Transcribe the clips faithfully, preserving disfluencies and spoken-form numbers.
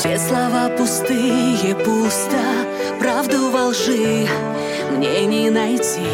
Все слова пустые, пусто, правду во лжи мне не найти.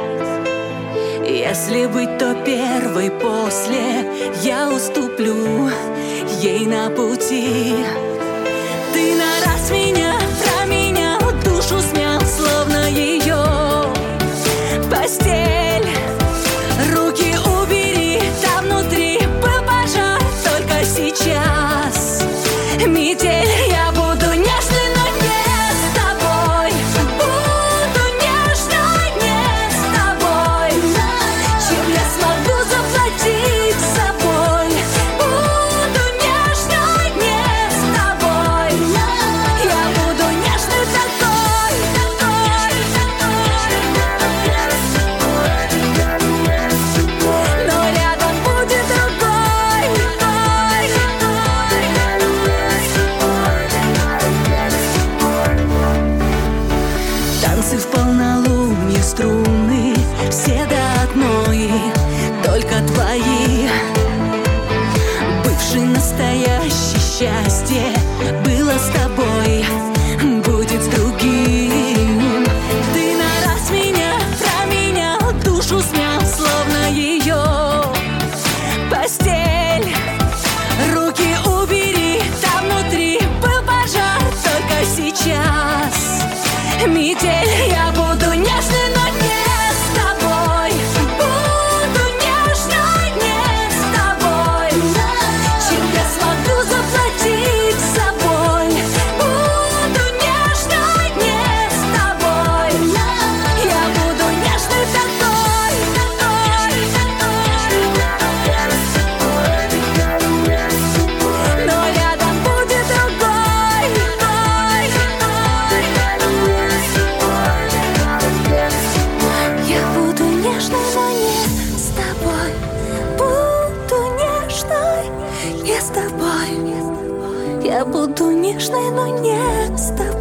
Если быть, то первой, после я уступлю ей на пути. Ты на раз меня променял, душу смял, словно ее постель. Руки убери, там внутри был пожар, только сейчас метель. Я буду нежной, но не с тобой. Буду нежной, не с тобой. Чем я смогу заплатить собой? Буду нежной, не с тобой. Я буду нежной такой, такой, такой. Но рядом будет другой, другой. Танцы в полнолуние, струны все до одной, только твои. Бывший, настоящий, счастье было с тобой, будет с другим. Ты на раз меня променял, душу смял, словно ее постель. Руки убери, там внутри был пожар, только сейчас метель. Я буду нежной, но не с тобой. Буду нежной, не с тобой. Чем я смогу заплатить собой? Буду нежной, не с тобой. Я буду нежной такой, такой, такой. Но рядом будет другой, другой, другой. Я буду нежной, но не с тобой. Буду нежной, не с тобой. Я буду нежной, но не с тобой.